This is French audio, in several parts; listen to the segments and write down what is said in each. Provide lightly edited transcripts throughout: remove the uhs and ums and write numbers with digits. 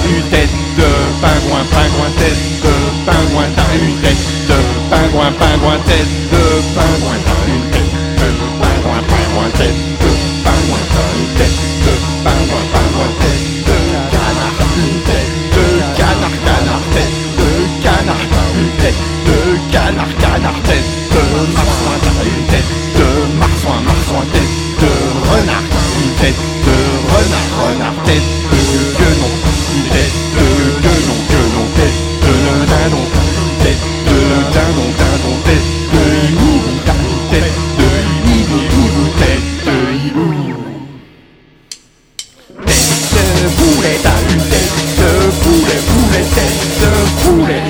une tête de pingouin, pingouin, tête de pingouin, t'as une tête de pingouin, pingouin, tête de pingouin, t'as une tête de pingouin, pingouin, tête de pingouin, t'as une tête de pingouin, pingouin, tête de canard, une tête de canard, canard, tête de canard, une tête de canard, canard, tête de marsouin, t'as une tête de marsouin, marsouin, tête de renard, une tête de renard, renard, tête de guenon, une tête de guenon, guenon, tête de dindon, tête de dindon, dindon, tête de hibou, tête de hibou, hibou, tête de hibou. Tête de poulet, t'as une tête de poulet, poulet, tête de poulet.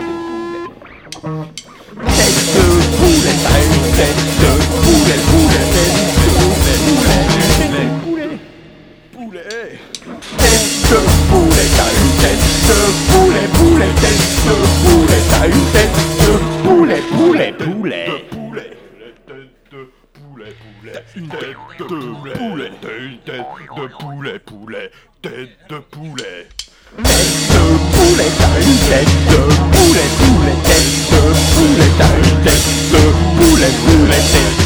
Tête de poulet, t'as une tête de poulet, poulet, tête de poulet, poulet, poulet. Tête de poulet, t'as une tête de poulet, poulet, tête de poulet, t'as une tête de poulet, poulet, poulet. Une tête de poulet, une tête de poulet, poulet, tête de poulet. Tête de poulet, t'as une tête de poulet, poulet, tête de poulet, t'as une tête de poulet, poulet, tête